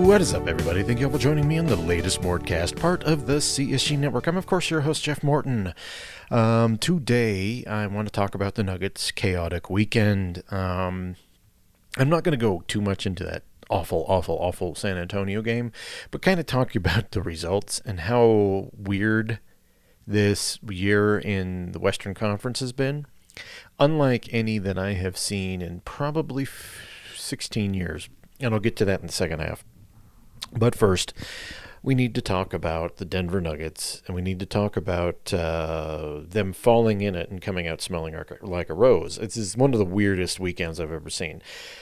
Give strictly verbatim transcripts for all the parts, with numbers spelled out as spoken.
What is up, everybody? Thank you all for joining me on the latest Mortcast, part of the C S G Network. I'm, of course, your host, Jeff Morton. Um, today, I want to talk about the Nuggets' chaotic weekend. Um, I'm not going to go too much into that awful, awful, awful San Antonio game, but kind of talk about the results and how weird this year in the Western Conference has been. Unlike any that I have seen in probably sixteen years. And I'll get to that in the second half. But first, we need to talk about the Denver Nuggets, and we need to talk about uh, them falling in it and coming out smelling like a rose. This is one of the weirdest weekends I've ever seen.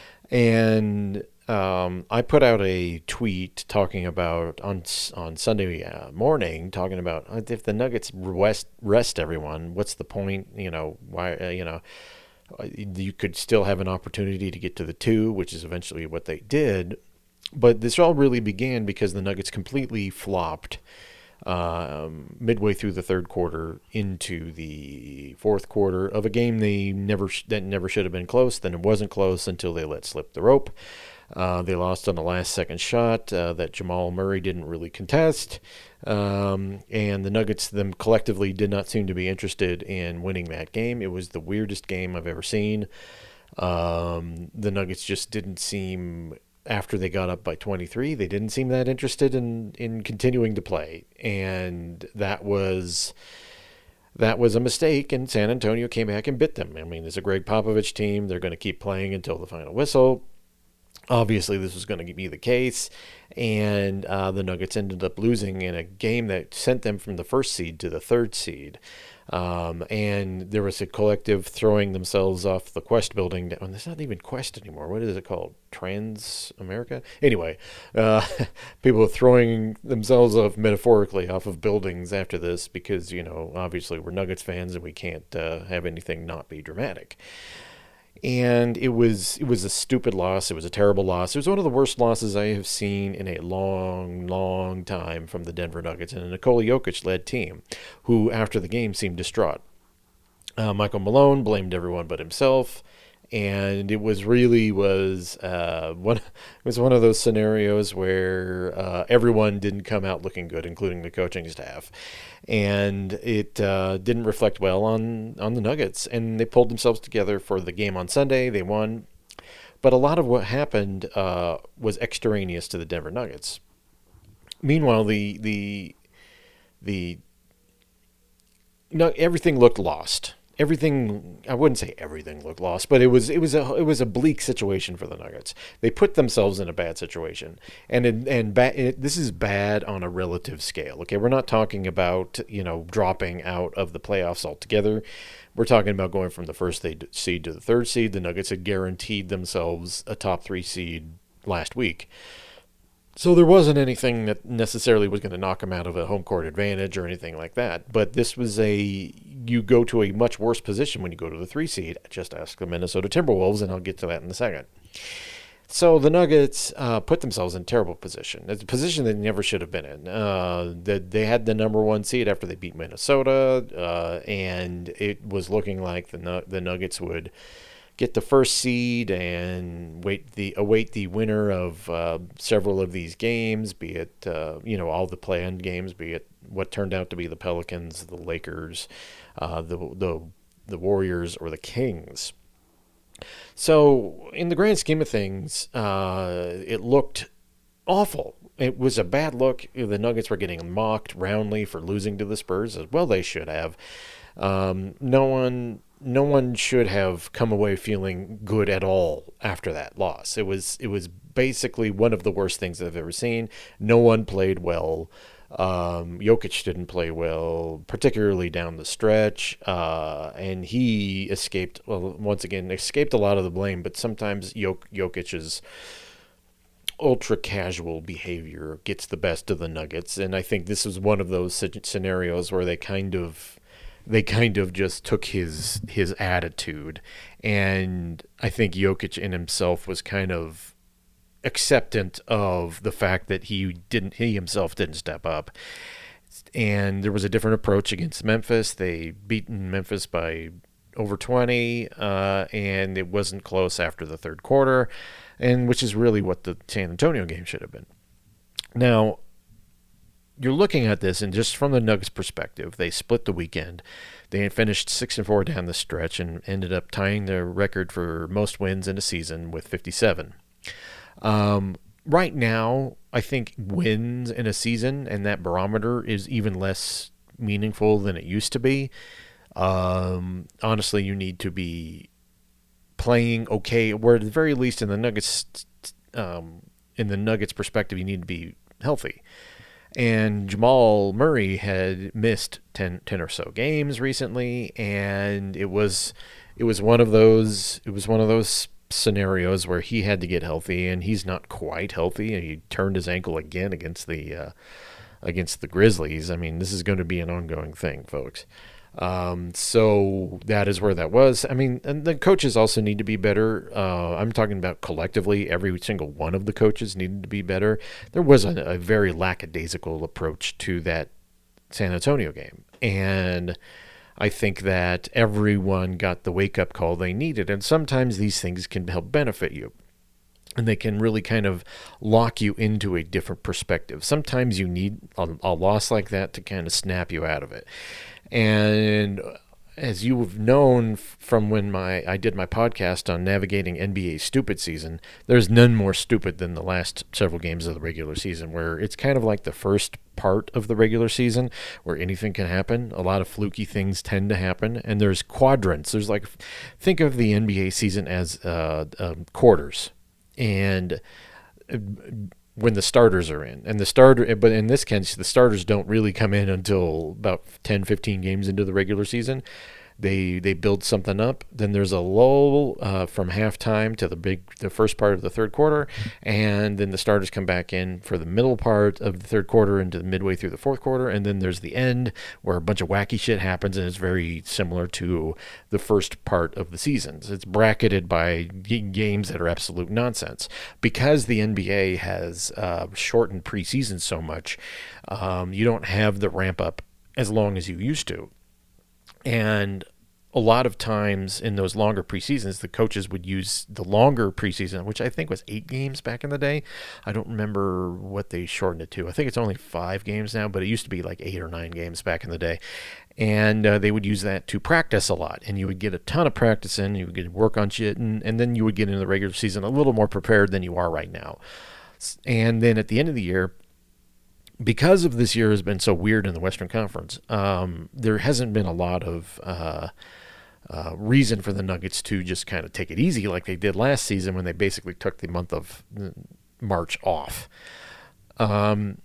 And um, I put out a tweet talking about, on on Sunday uh, morning, talking about if the Nuggets rest, rest everyone, what's the point? You know, why, uh, you know, you could still have an opportunity to get to the two, which is eventually what they did. But this all really began because the Nuggets completely flopped um, midway through the third quarter into the fourth quarter of a game they never sh- that never should have been close. Then it wasn't close until they let slip the rope. Uh, they lost on the last second shot uh, that Jamal Murray didn't really contest. Um, and the Nuggets, them collectively, did not seem to be interested in winning that game. It was the weirdest game I've ever seen. Um, the Nuggets just didn't seem, after they got up by twenty-three, they didn't seem that interested in, in continuing to play. And that was... That was a mistake, and San Antonio came back and bit them. I mean, it's a Greg Popovich team. They're going to keep playing until the final whistle. Obviously, this was going to be the case, and uh, the Nuggets ended up losing in a game that sent them from the first seed to the third seed. Um, and there was a collective throwing themselves off the Quest building. Down. It's not even Quest anymore. What is it called? Trans America? Anyway, uh, people throwing themselves off, metaphorically, off of buildings after this because, you know, obviously we're Nuggets fans and we can't uh, have anything not be dramatic. And it was it was a stupid loss. It was a terrible loss. It was one of the worst losses I have seen in a long, long time from the Denver Nuggets and a Nikola Jokic-led team, who after the game seemed distraught. Uh, Michael Malone blamed everyone but himself, and it was really was uh, one it was one of those scenarios where uh, everyone didn't come out looking good, including the coaching staff. And it uh, didn't reflect well on, on the Nuggets. And they pulled themselves together for the game on Sunday. They won. But a lot of what happened uh, was extraneous to the Denver Nuggets. Meanwhile, the the the no, everything looked lost. Everything, I wouldn't say everything looked lost, but it was it was a it was a bleak situation for the Nuggets. They put themselves in a bad situation, and it, and ba- it, this is bad on a relative scale. Okay, we're not talking about you know dropping out of the playoffs altogether. We're talking about going from the first seed to the third seed. The Nuggets had guaranteed themselves a top three seed last week. So there wasn't anything that necessarily was going to knock them out of a home court advantage or anything like that. But this was a, you go to a much worse position when you go to the three seed. Just ask the Minnesota Timberwolves, and I'll get to that in a second. So the Nuggets uh, put themselves in a terrible position. It's a position they never should have been in. Uh, they, they had the number one seed after they beat Minnesota, uh, and it was looking like the the Nuggets would get the first seed and wait the await the winner of uh, several of these games, be it uh, you know all the play-in games, be it what turned out to be the Pelicans, the Lakers, uh, the the the Warriors, or the Kings. So in the grand scheme of things, uh, it looked awful. It was a bad look. The Nuggets were getting mocked roundly for losing to the Spurs, as well they should have. Um, no one. No one should have come away feeling good at all after that loss. It was it was basically one of the worst things I've ever seen. No one played well. Um, Jokic didn't play well, particularly down the stretch, uh, and he escaped, well, once again, escaped a lot of the blame, but sometimes Jok- Jokic's ultra-casual behavior gets the best of the Nuggets, and I think this was one of those scenarios where they kind of they kind of just took his his attitude, and I think Jokic in himself was kind of acceptant of the fact that he didn't he himself didn't step up. And there was a different approach against Memphis. They beaten Memphis by over twenty, uh, and it wasn't close after the third quarter, and which is really what the San Antonio game should have been. Now, you're looking at this, and just from the Nuggets' perspective, they split the weekend. They finished six and four down the stretch and ended up tying their record for most wins in a season with fifty-seven. Um, right now, I think wins in a season and that barometer is even less meaningful than it used to be. Um, honestly, you need to be playing okay, or at the very least, in the Nuggets, um, in the Nuggets' perspective, you need to be healthy. And Jamal Murray had missed ten, ten or so games recently, and it was it was one of those it was one of those scenarios where he had to get healthy, and he's not quite healthy. And he turned his ankle again against the uh, against the Grizzlies. I mean, this is going to be an ongoing thing, folks. Um, so that is where that was. I mean, and the coaches also need to be better. Uh, I'm talking about collectively. Every single one of the coaches needed to be better. There was a, a very lackadaisical approach to that San Antonio game. And I think that everyone got the wake-up call they needed. And sometimes these things can help benefit you. And they can really kind of lock you into a different perspective. Sometimes you need a, a loss like that to kind of snap you out of it. And as you have known from when my I did my podcast on navigating N B A stupid season, there's none more stupid than the last several games of the regular season, where it's kind of like the first part of the regular season where anything can happen. A lot of fluky things tend to happen, and there's quadrants. There's like, think of the N B A season as uh, um, quarters, and when the starters are in, and the starter, but in this case, the starters don't really come in until about ten, fifteen games into the regular season. They they build something up. Then there's a lull uh, from halftime to the big the first part of the third quarter, and then the starters come back in for the middle part of the third quarter into the midway through the fourth quarter, and then there's the end where a bunch of wacky shit happens, and it's very similar to the first part of the seasons. It's bracketed by g- games that are absolute nonsense because the N B A has uh, shortened preseason so much. Um, you don't have the ramp up as long as you used to. And a lot of times in those longer preseasons, the coaches would use the longer preseason, which I think was eight games back in the day. I don't remember what they shortened it to. I think it's only five games now, but it used to be like eight or nine games back in the day. And uh, they would use that to practice a lot. And you would get a ton of practice in. You would get to work on shit. And, and then you would get into the regular season a little more prepared than you are right now. And then at the end of the year, because of this year has been so weird in the Western Conference, um, there hasn't been a lot of uh, uh, reason for the Nuggets to just kind of take it easy like they did last season when they basically took the month of March off. Um,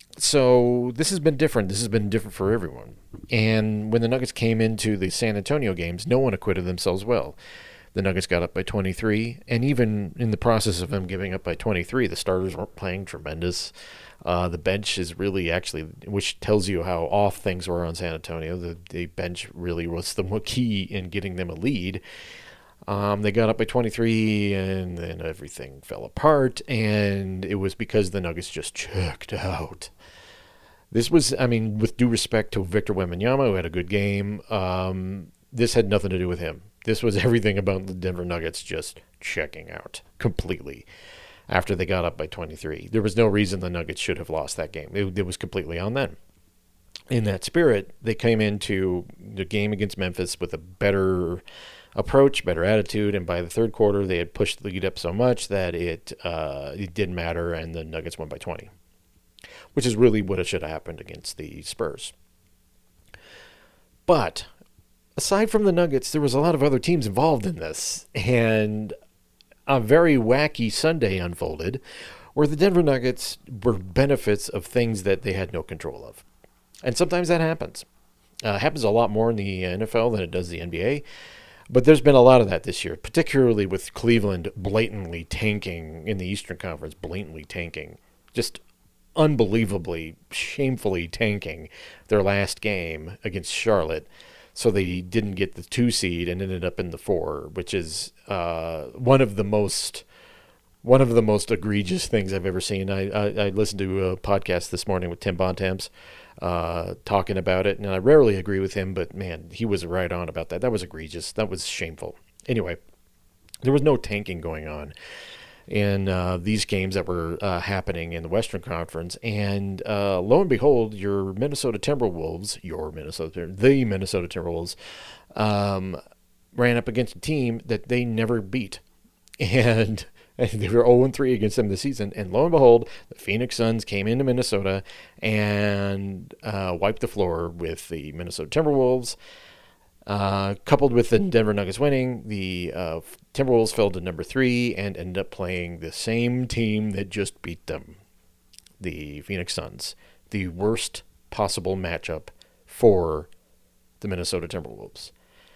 so this has been different. This has been different for everyone. And when the Nuggets came into the San Antonio games, no one acquitted themselves well. The Nuggets got up by twenty-three, and even in the process of them giving up by twenty-three, the starters weren't playing tremendous. Uh, the bench is really actually, which tells you how off things were on San Antonio. The, the bench really was the key in getting them a lead. Um, they got up by twenty-three, and then everything fell apart, and it was because the Nuggets just checked out. This was, I mean, with due respect to Victor Wembanyama, who had a good game, um, this had nothing to do with him. This was everything about the Denver Nuggets just checking out completely after they got up by twenty-three. There was no reason the Nuggets should have lost that game. It, it was completely on them. In that spirit, they came into the game against Memphis with a better approach, better attitude, and by the third quarter, they had pushed the lead up so much that it uh, it didn't matter, and the Nuggets won by twenty, which is really what it should have happened against the Spurs. But aside from the Nuggets, there was a lot of other teams involved in this, and a very wacky Sunday unfolded where the Denver Nuggets were benefits of things that they had no control of. And sometimes that happens. Uh, happens a lot more in the N F L than it does the N B A, but there's been a lot of that this year, particularly with Cleveland blatantly tanking in the Eastern Conference, blatantly tanking, just unbelievably, shamefully tanking their last game against Charlotte. So they didn't get the two seed and ended up in the four, which is uh, one of the most one of the most egregious things I've ever seen. I, I, I listened to a podcast this morning with Tim Bontemps uh, talking about it, and I rarely agree with him, but man, he was right on about that. That was egregious. That was shameful. Anyway, there was no tanking going on. in uh, these games that were uh, happening in the Western Conference. And uh, lo and behold, your Minnesota Timberwolves, your Minnesota, the Minnesota Timberwolves, um, ran up against a team that they never beat. And, and they were oh and three against them this season. And lo and behold, the Phoenix Suns came into Minnesota and uh, wiped the floor with the Minnesota Timberwolves. Uh, coupled with the Denver Nuggets winning, the uh, Timberwolves fell to number three and ended up playing the same team that just beat them, the Phoenix Suns. The worst possible matchup for the Minnesota Timberwolves.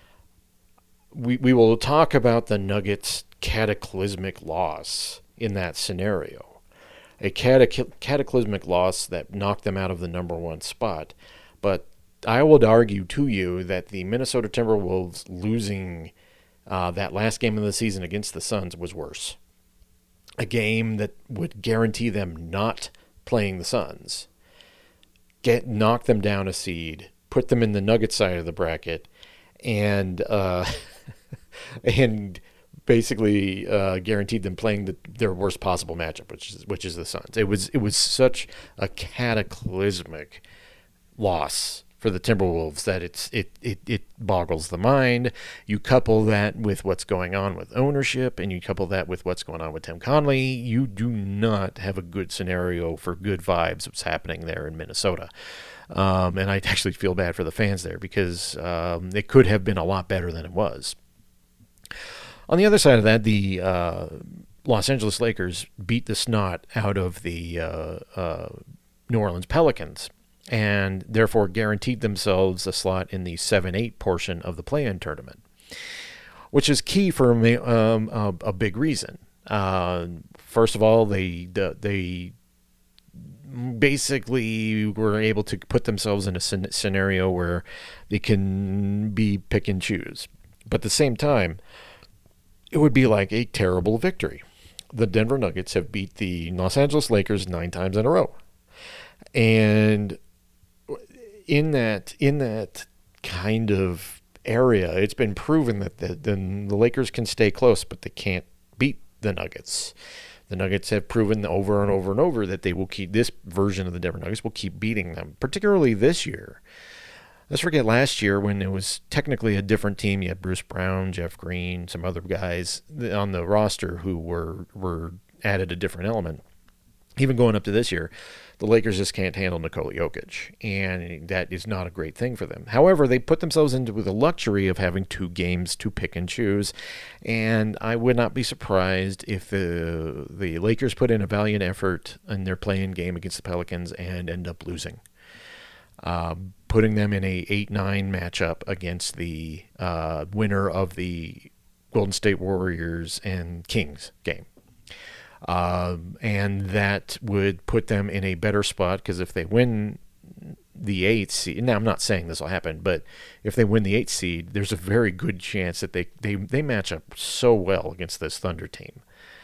We we will talk about the Nuggets' cataclysmic loss in that scenario. A catac- cataclysmic loss that knocked them out of the number one spot. But I would argue to you that the Minnesota Timberwolves losing uh, that last game of the season against the Suns was worse. A game that would guarantee them not playing the Suns. Get knock them down a seed, put them in the Nuggets side of the bracket, and uh, and basically uh, guaranteed them playing the, their worst possible matchup, which is which is the Suns. It was it was such a cataclysmic loss for the Timberwolves that it's it, it it boggles the mind. You couple that with what's going on with ownership, and you couple that with what's going on with Tim Connelly, you do not have a good scenario for good vibes what's happening there in Minnesota. Um, and I actually feel bad for the fans there because um, it could have been a lot better than it was. On the other side of that, the uh, Los Angeles Lakers beat the snot out of the uh, uh, New Orleans Pelicans, and therefore guaranteed themselves a slot in the seven eight portion of the play-in tournament, which is key for um, a, a big reason. Uh, first of all, they they basically were able to put themselves in a scenario where they can be pick and choose. But at the same time, it would be like a terrible victory. The Denver Nuggets have beat the Los Angeles Lakers nine times in a row. And in that in that kind of area, it's been proven that the, the, the Lakers can stay close, but they can't beat the Nuggets. The Nuggets have proven over and over and over that they will keep, this version of the Denver Nuggets will keep beating them, particularly this year. Let's forget last year when it was technically a different team. You had Bruce Brown, Jeff Green, some other guys on the roster who were were added a different element. Even going up to this year, the Lakers just can't handle Nikola Jokic, and that is not a great thing for them. However, they put themselves into the luxury of having two games to pick and choose, and I would not be surprised if the the Lakers put in a valiant effort in their play-in game against the Pelicans and end up losing, uh, putting them in a eight nine matchup against the uh, winner of the Golden State Warriors and Kings game. Um, and that would put them in a better spot because if they win the eighth seed, now I'm not saying this will happen, but if they win the eighth seed, there's a very good chance that they, they, they match up so well against this Thunder team.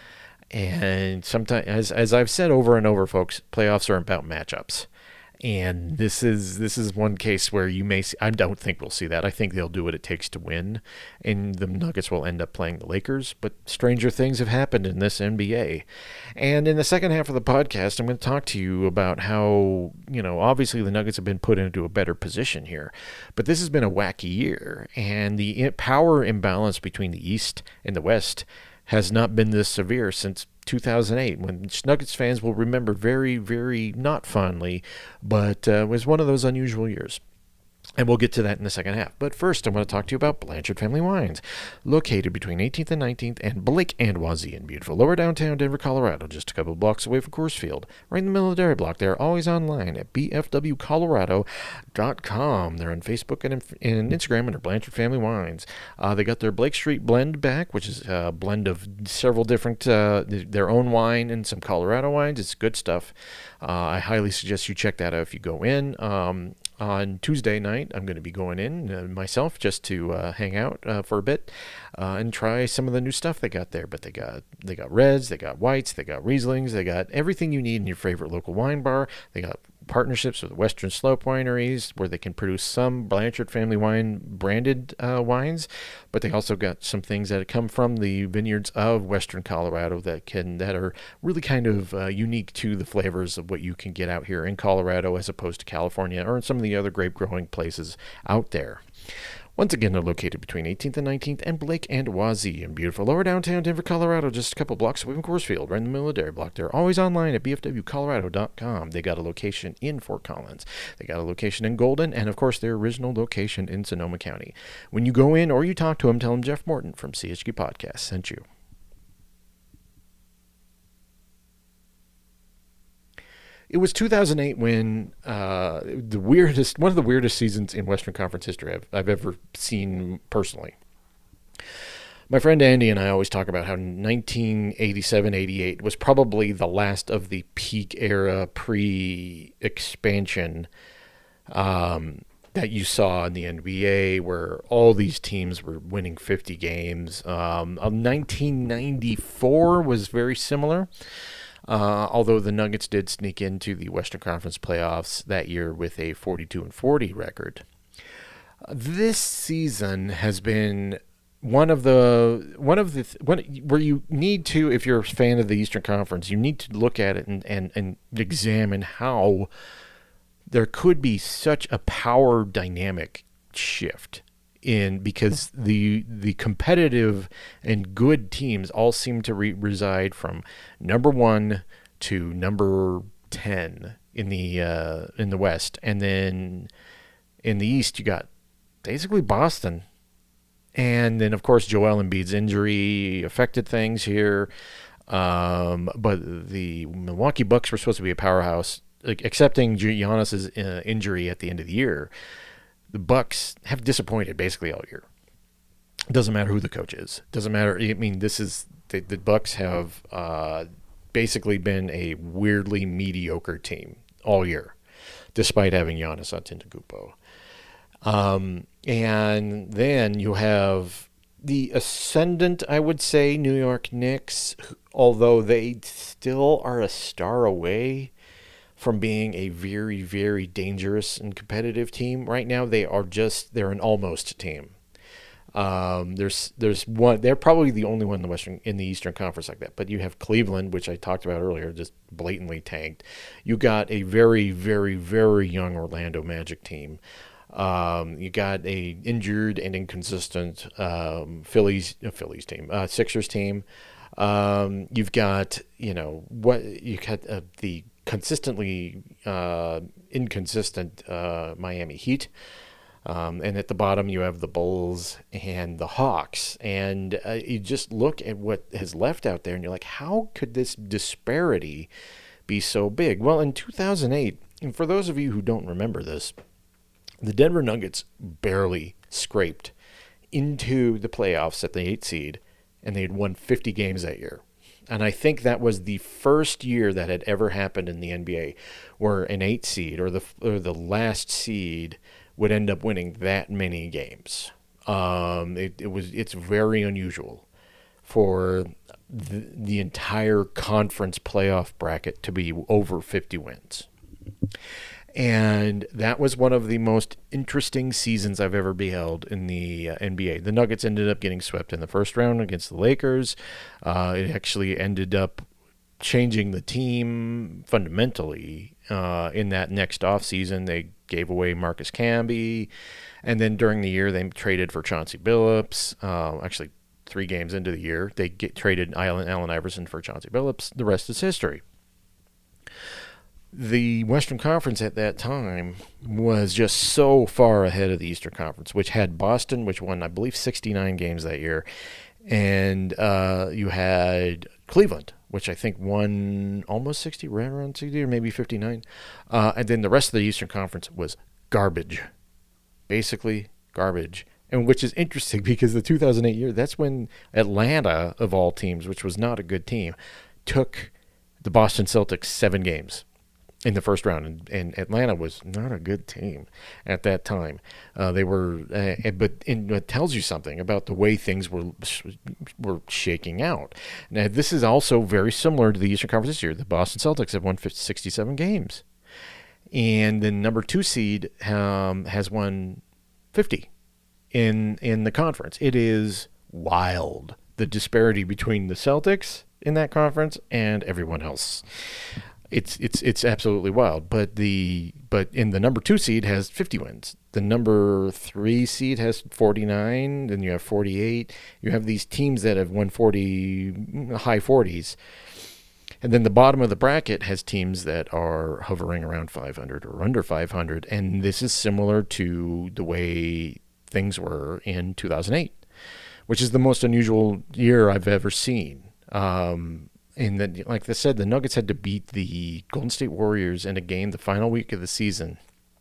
And sometimes, as as I've said over and over, folks, playoffs are about matchups. And this is this is one case where you may see, I don't think we'll see that. I think they'll do what it takes to win, and the Nuggets will end up playing the Lakers. But stranger things have happened in this N B A. And in the second half of the podcast, I'm going to talk to you about how, you know, obviously the Nuggets have been put into a better position here. But this has been a wacky year, and the power imbalance between the East and the West has not been this severe since two thousand eight, when Nuggets fans will remember very, very not fondly, but uh, was one of those unusual years. And we'll get to that in the second half. But first, I want to talk to you about Blanchard Family Wines, located between eighteenth and nineteenth and Blake and Wazee in beautiful lower downtown Denver, Colorado, just a couple of blocks away from Coors Field, right in the middle of the dairy block. They're always online at b f w colorado dot com. They're on Facebook and, and Instagram under Blanchard Family Wines. Uh, they got their Blake Street blend back, which is a blend of several different, uh, their own wine and some Colorado wines. It's good stuff. Uh, I highly suggest you check that out if you go in. Um, On Tuesday night, I'm going to be going in uh, myself just to uh, hang out uh, for a bit uh, and try some of the new stuff they got there. But they got they got reds, they got whites, they got Rieslings, they got everything you need in your favorite local wine bar. They got partnerships with Western Slope wineries where they can produce some Blanchard family wine branded uh, wines, but they also got some things that come from the vineyards of Western Colorado that can that are really kind of uh, unique to the flavors of what you can get out here in Colorado as opposed to California or in some of the other grape growing places out there. Once again, they're located between eighteenth and nineteenth and Blake and Wazee in beautiful lower downtown Denver, Colorado, just a couple blocks away from Coors right in the middle of the dairy block. They're always online at b f w colorado dot com. They got a location in Fort Collins. They got a location in Golden, and of course, their original location in Sonoma County. When you go in or you talk to them, tell them Jeff Morton from C H Q Podcast sent you. It was two thousand eight when uh, the weirdest, one of the weirdest seasons in Western Conference history I've, I've ever seen personally. My friend Andy and I always talk about how nineteen eighty-seven eighty-eight was probably the last of the peak era pre-expansion um, that you saw in the N B A, where all these teams were winning fifty games. Um, nineteen ninety-four was very similar. Uh, although the Nuggets did sneak into the Western Conference playoffs that year with a forty-two and forty record. This season has been one of the one of the one where you need to, if you're a fan of the Eastern Conference, you need to look at it and and, and examine how there could be such a power dynamic shift in because the the competitive and good teams all seem to re- reside from number one to number ten in the uh, in the West, and then in the East you got basically Boston, and then of course Joel Embiid's injury affected things here, um, but the Milwaukee Bucks were supposed to be a powerhouse, like, accepting Giannis's uh, injury at the end of the year. The Bucks have disappointed basically all year. It doesn't matter who the coach is. It doesn't matter. I mean, this is the, the Bucks have uh, basically been a weirdly mediocre team all year, despite having Giannis Antetokounmpo. Um, and then you have the ascendant, I would say, New York Knicks, although they still are a star away from being a very, very dangerous and competitive team. Right now, they are just, they're an almost team. Um, there's there's one, they're probably the only one in the Western, in the Eastern Conference like that. But you have Cleveland, which I talked about earlier, just blatantly tanked. You got a very, very, very young Orlando Magic team. Um, you got a injured and inconsistent um, Phillies, uh, Phillies team, uh, Sixers team. Um, you've got, you know, what you got uh, the consistently uh, inconsistent uh, Miami Heat. Um, and at the bottom, you have the Bulls and the Hawks. And uh, you just look at what has left out there, and you're like, how could this disparity be so big? Well, in two thousand eight, and for those of you who don't remember this, the Denver Nuggets barely scraped into the playoffs at the eighth seed, and they had won fifty games that year. And I think that was the first year that had ever happened in the N B A where an eight seed or the or the last seed would end up winning that many games. Um, it, it was it's very unusual for the, the entire conference playoff bracket to be over fifty wins. And that was one of the most interesting seasons I've ever beheld in the uh, N B A. The Nuggets ended up getting swept in the first round against the Lakers. Uh, it actually ended up changing the team fundamentally uh, in that next offseason. They gave away Marcus Camby. And then during the year, they traded for Chauncey Billups. Uh, actually, three games into the year, they get traded Allen, Allen Iverson for Chauncey Billups. The rest is history. The Western Conference at that time was just so far ahead of the Eastern Conference, which had Boston, which won, I believe, sixty-nine games that year. And uh, you had Cleveland, which I think won almost sixty, right around sixty, or maybe fifty-nine. Uh, and then the rest of the Eastern Conference was garbage. Basically garbage. And which is interesting because the two thousand eight year, that's when Atlanta, of all teams, which was not a good team, took the Boston Celtics seven games in the first round, and, and Atlanta was not a good team at that time. Uh, they were, uh, but in, it tells you something about the way things were were shaking out. Now, this is also very similar to the Eastern Conference this year. The Boston Celtics have won sixty-seven games, And the number two seed um, has won fifty in in the conference. It is wild, the disparity between the Celtics in that conference and everyone else. It's it's it's absolutely wild. But the but in the number two seed has fifty wins. The number three seed has forty-nine. Then you have forty-eight. You have these teams that have won forty, high forties. And then the bottom of the bracket has teams that are hovering around five hundred or under five hundred. And this is similar to the way things were in two thousand eight, which is the most unusual year I've ever seen. Um, and then, like I said, the Nuggets had to beat the Golden State Warriors in a game the final week of the season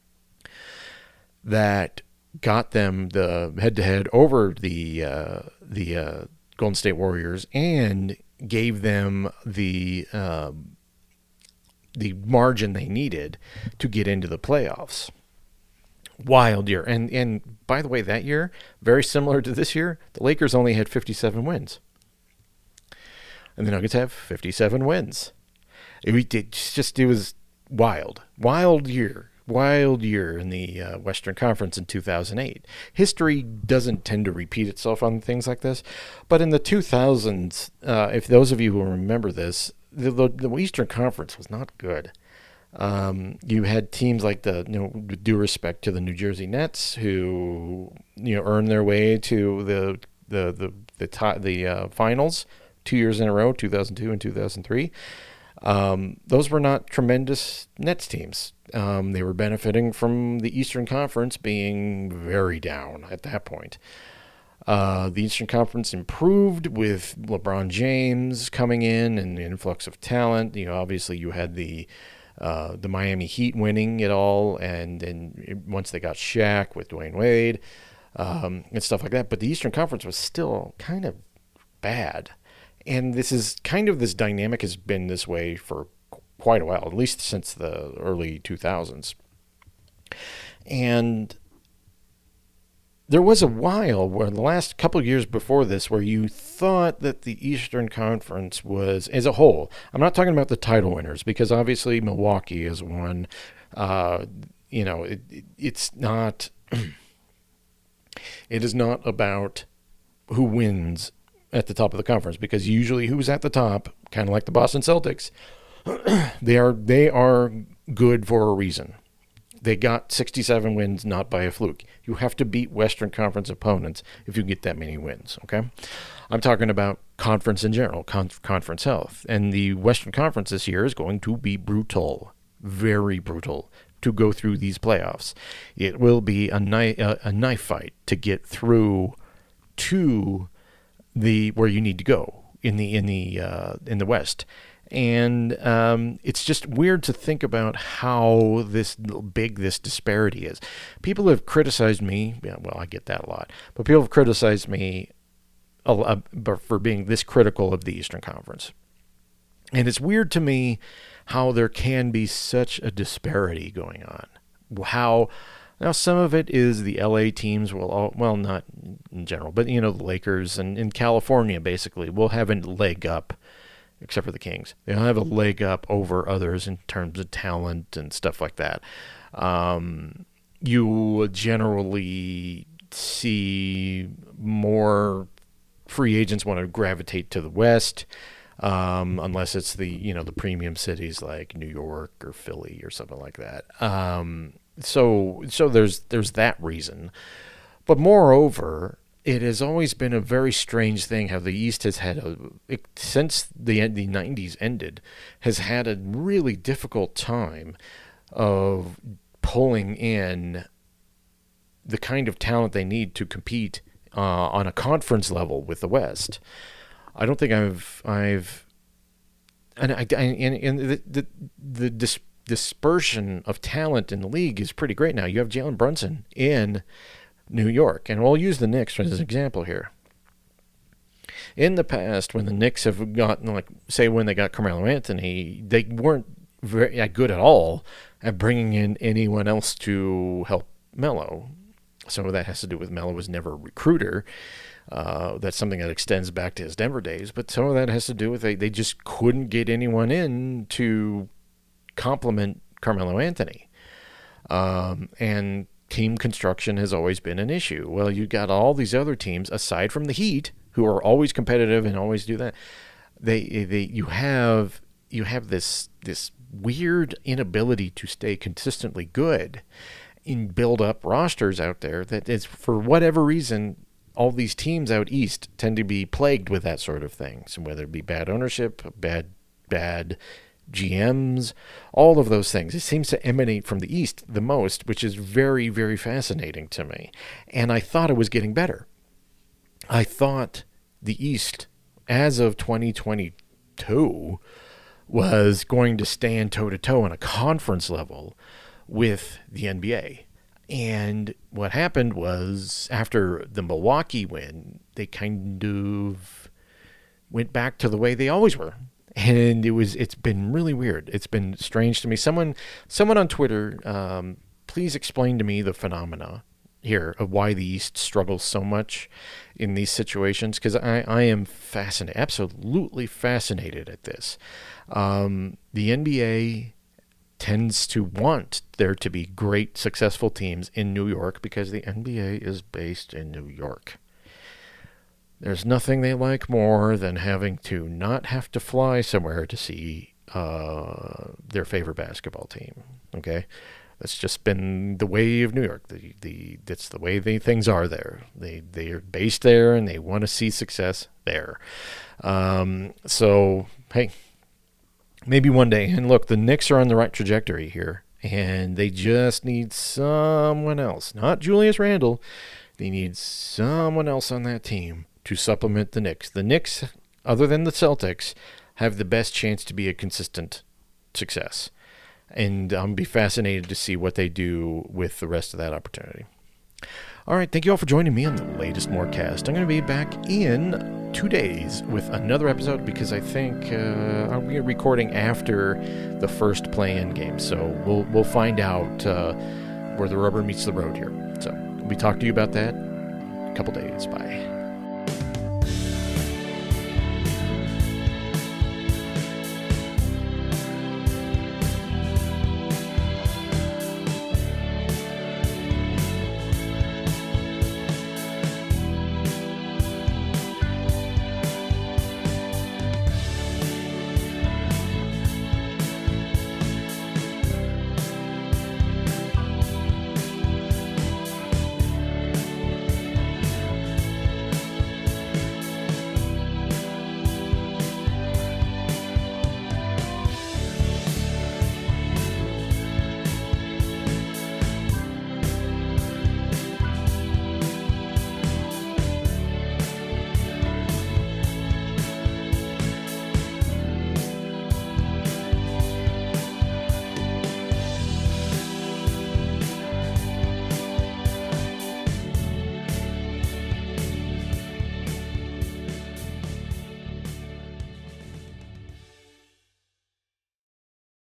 that got them the head-to-head over the uh, the uh, Golden State Warriors and gave them the uh, the margin they needed to get into the playoffs. Wild year. And and by the way, that year, very similar to this year, the Lakers only had fifty-seven wins. And the Nuggets have fifty-seven wins. It, it just, it was wild. Wild year. Wild year in the uh, Western Conference in two thousand eight. History doesn't tend to repeat itself on things like this. But in the two thousands, uh, if those of you who remember this, the, the, the Eastern Conference was not good. Um, you had teams like the, you know, with due respect to the New Jersey Nets, who, you know, earned their way to the the the the, the, the uh, finals two years in a row, two thousand two and two thousand three. Um, those were not tremendous Nets teams. Um, they were benefiting from the Eastern Conference being very down at that point. Uh, the Eastern Conference improved with LeBron James coming in and the influx of talent. You know, obviously you had the uh, the Miami Heat winning it all, and then once they got Shaq with Dwayne Wade um, and stuff like that. But the Eastern Conference was still kind of bad. And this is kind of this dynamic has been this way for quite a while, at least since the early two thousands. And there was a while where the last couple of years before this where you thought that the Eastern Conference was, as a whole, I'm not talking about the title winners, because obviously Milwaukee is one. Uh, you know, it, it, it's not, it is not about who wins at the top of the conference, because usually who's at the top, kind of like the Boston Celtics, they are they are good for a reason. They got sixty-seven wins not by a fluke. You have to beat Western Conference opponents if you get that many wins, okay? I'm talking about conference in general, con- conference health. And the Western Conference this year is going to be brutal, very brutal, to go through these playoffs. It will be a, knife, a, a knife fight to get through to the where you need to go in the in the uh, in the West, and um, it's just weird to think about how this big this disparity is. People have criticized me. Yeah, well, I get that a lot, but people have criticized me a lot for being this critical of the Eastern Conference, and it's weird to me how there can be such a disparity going on. How Now, some of it is the L A teams will, all, well, not in general, but, you know, the Lakers and in California, basically, will have a leg up, except for the Kings. They'll have a leg up over others in terms of talent and stuff like that. Um, you generally see more free agents want to gravitate to the West, um, unless it's the, you know, the premium cities like New York or Philly or something like that. Um So, so there's there's that reason, but moreover, it has always been a very strange thing how the East has had a it, since the the nineties ended, has had a really difficult time of pulling in the kind of talent they need to compete uh, on a conference level with the West. I don't think I've I've and I, I and, and the the the dis, dispersion of talent in the league is pretty great now. You have Jalen Brunson in New York, and we'll use the Knicks as an example here. In the past, when the Knicks have gotten, like, say when they got Carmelo Anthony, they weren't very good at all at bringing in anyone else to help Melo. Some of that has to do with Melo was never a recruiter. Uh, that's something that extends back to his Denver days, but some of that has to do with they, they just couldn't get anyone in to complement Carmelo Anthony. Um, and team construction has always been an issue. Well, you got all these other teams, aside from the Heat, who are always competitive and always do that. They, they, you have, you have this, this weird inability to stay consistently good and build up rosters out there that is, for whatever reason, all these teams out east tend to be plagued with that sort of thing. So whether it be bad ownership, bad, bad G Ms, all of those things. It seems to emanate from the east the most, which is very, very fascinating to me. And I thought it was getting better. I thought the east, as of twenty twenty-two, was going to stand toe-to-toe on a conference level with the N B A. And what happened was, after the Milwaukee win, they kind of went back to the way they always were. And it was, it's been really weird. It's been strange to me. Someone, someone on Twitter, um, please explain to me the phenomena here of why the East struggles so much in these situations. Because I, I am fascinated, absolutely fascinated at this. Um, the N B A tends to want there to be great, successful teams in New York because the N B A is based in New York. There's nothing they like more than having to not have to fly somewhere to see uh, their favorite basketball team. Okay, that's just been the way of New York. The the that's the way they, things are there. They they are based there and they want to see success there. Um, so hey. Maybe one day. And look, the Knicks are on the right trajectory here. And they just need someone else. Not Julius Randle. They need someone else on that team to supplement the Knicks. The Knicks, other than the Celtics, have the best chance to be a consistent success. And I'm be fascinated to see what they do with the rest of that opportunity. All right, thank you all for joining me on the latest Mortcast. I'm going to be back in two days with another episode because I think uh, I'll be recording after the first play-in game. So we'll we'll find out uh, where the rubber meets the road here. So we'll be talking to you about that in a couple days. Bye.